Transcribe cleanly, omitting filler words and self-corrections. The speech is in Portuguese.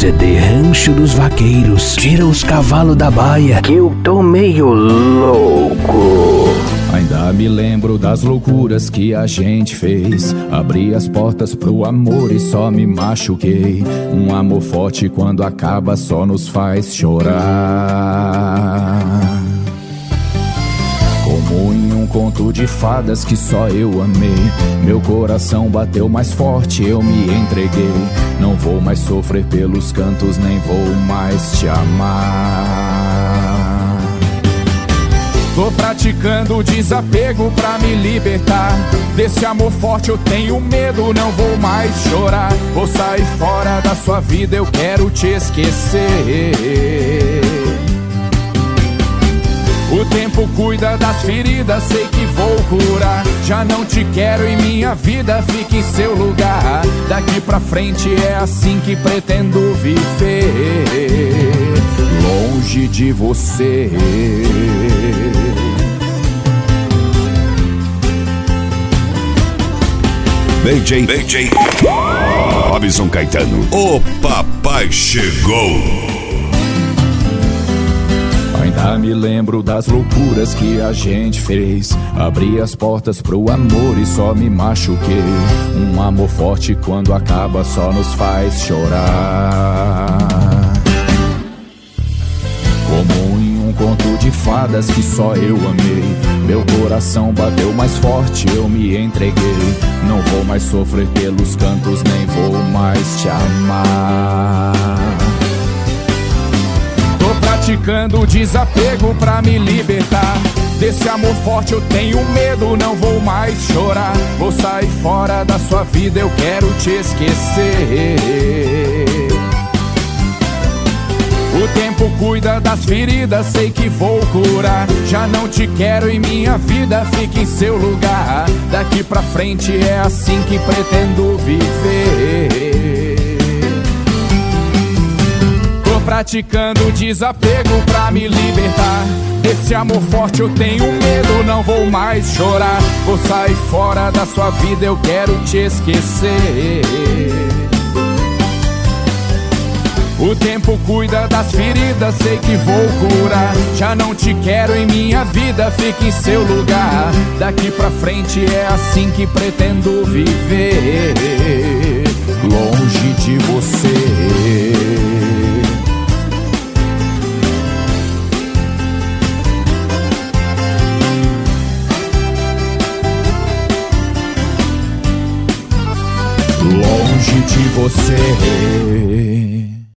CD Rancho dos Vaqueiros. Tira os cavalos da baia, que eu tô meio louco. Ainda me lembro das loucuras que a gente fez. Abri as portas pro amor e só me machuquei. Um amor forte quando acaba só nos faz chorar. Como em um conto de fadas que só eu amei. Meu coração bateu mais forte, eu me entreguei. Não vou mais sofrer pelos cantos, nem vou mais te amar. Tô praticando o desapego pra me libertar. Desse amor forte eu tenho medo, não vou mais chorar. Vou sair fora da sua vida, eu quero te esquecer. O tempo cuida das feridas, sei que vou curar. Já não te quero em minha vida, fique em seu lugar. Daqui pra frente é assim que pretendo viver, longe de você. DJ Robson Caetano, o papai chegou. Ainda me lembro das loucuras que a gente fez. Abri as portas pro amor e só me machuquei. Um amor forte quando acaba só nos faz chorar. Como em um conto de fadas que só eu amei. Meu coração bateu mais forte, eu me entreguei. Não vou mais sofrer pelos cantos, nem vou mais te amar. Tô praticando o desapego pra me libertar. Desse amor forte eu tenho medo, não vou mais chorar. Vou sair fora da sua vida, eu quero te esquecer. O tempo cuida das feridas, sei que vou curar. Já não te quero em minha vida, fique em seu lugar. Daqui pra frente é assim que pretendo viver. Tô praticando desapego pra me libertar. Desse amor forte eu tenho medo, não vou mais chorar. Vou sair fora da sua vida, eu quero te esquecer. O tempo cuida das feridas, sei que vou curar. Já não te quero em minha vida, fique em seu lugar. Daqui pra frente é assim que pretendo viver, longe de você. Longe de você.